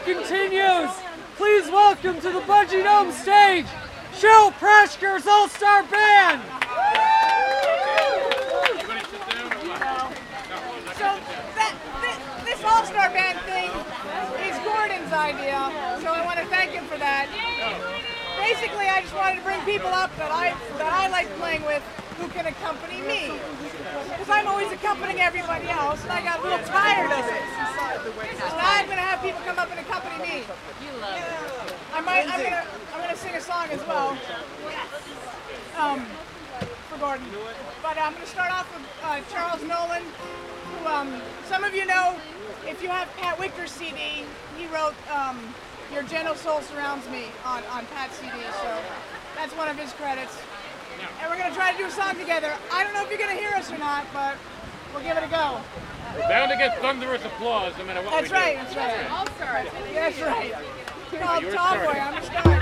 continues. Please welcome to the Bungee Dome stage, Cheryl Prashker's All-Star Band. So this All-Star Band thing is Gordon's idea, so I want to thank him for that. Basically, I just wanted to bring people up that I like playing with who can accompany me. Because I'm always accompanying everybody else, and I got a little tired of it. So now I'm going to have people come up and accompany me. You love it. I'm gonna sing a song as well. For Gordon. But I'm gonna start off with Charles Nolan, who some of you know, if you have Pat Wicker's CD, he wrote Your Gentle Soul Surrounds Me on Pat's CD, so that's one of his credits. And we're gonna try to do a song together. I don't know if you're gonna hear us or not, but we'll give it a go. We're bound to get thunderous applause no matter what we do. That's right. All stars. That's right. You're Called a Tall star. Boy, I'm a star.